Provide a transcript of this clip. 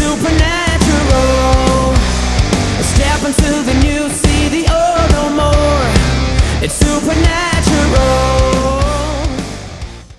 supernatural. Step into the new, see the old no more. It's supernatural.